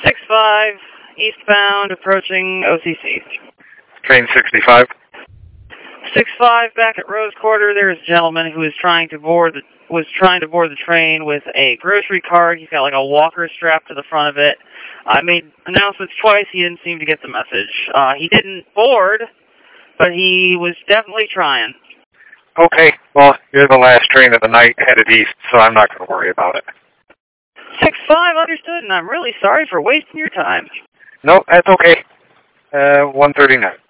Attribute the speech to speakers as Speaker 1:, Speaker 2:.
Speaker 1: 6-5, eastbound, approaching OCC.
Speaker 2: Train 65.
Speaker 1: 6-5, back at Rose Quarter, there is a gentleman who was trying to board the train with a grocery cart. He's got like a walker strapped to the front of it. I made announcements twice. He didn't seem to get the message. He didn't board, but he was definitely trying.
Speaker 2: Okay, well, you're the last train of the night headed east, so I'm not going to worry about it.
Speaker 1: 6-5, understood, and I'm really sorry for wasting your time.
Speaker 2: No, that's okay. 139.